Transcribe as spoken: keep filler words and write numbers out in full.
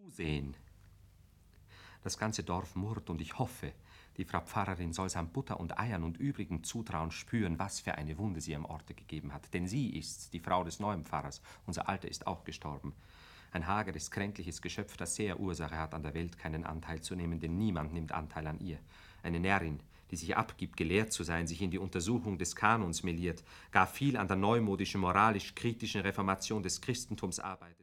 zusehen. Das ganze Dorf murrt und ich hoffe, die Frau Pfarrerin soll samt Butter und Eiern und übrigem Zutrauen spüren, was für eine Wunde sie am Orte gegeben hat. Denn sie ist's, die Frau des neuen Pfarrers. Unser Alter ist auch gestorben. Ein hageres, kränkliches Geschöpf, das sehr Ursache hat, an der Welt keinen Anteil zu nehmen, denn niemand nimmt Anteil an ihr. Eine Närrin, die sich abgibt, gelehrt zu sein, sich in die Untersuchung des Kanons meliert, gar viel an der neumodischen, moralisch-kritischen Reformation des Christentums arbeitet.